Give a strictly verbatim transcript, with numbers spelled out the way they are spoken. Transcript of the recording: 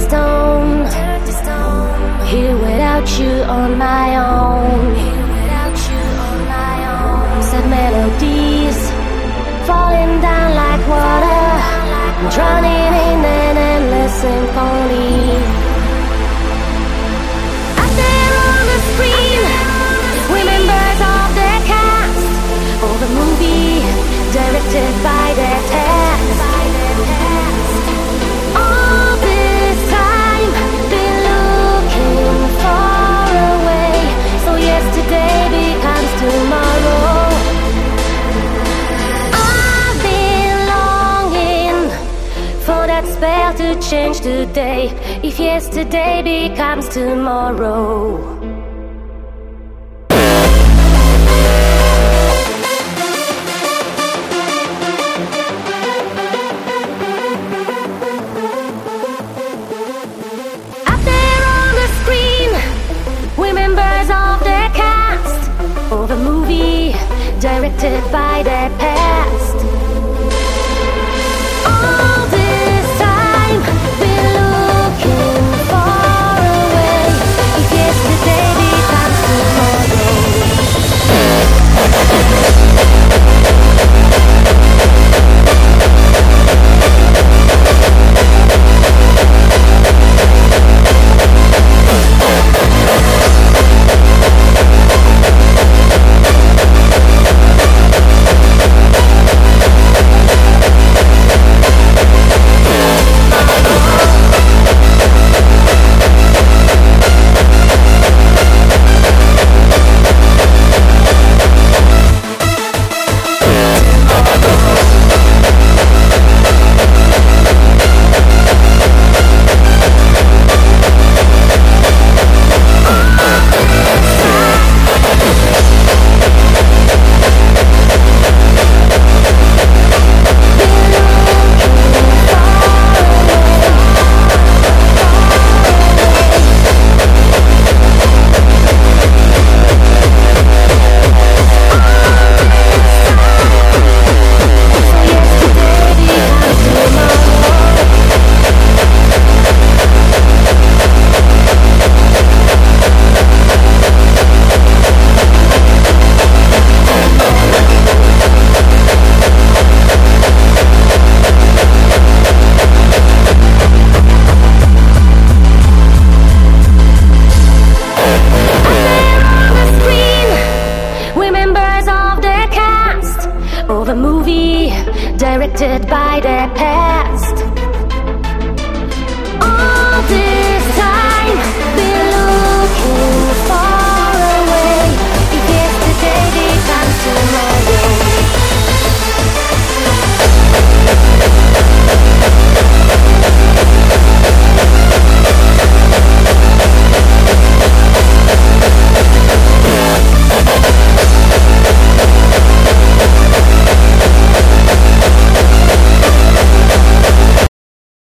stone. Here without you on my own. Sad melodies falling down like water, drowning in an endless symphony. Out there on the screen, remembers of the cast, or the movie directed by their task. All this time, been looking far away, so yesterday becomes tomorrow. I've been longing for that spell to change today, if yesterday becomes tomorrow. Or the movie directed by their past. All this time, been looking far away, if yesterday becomes or the movie directed by their past.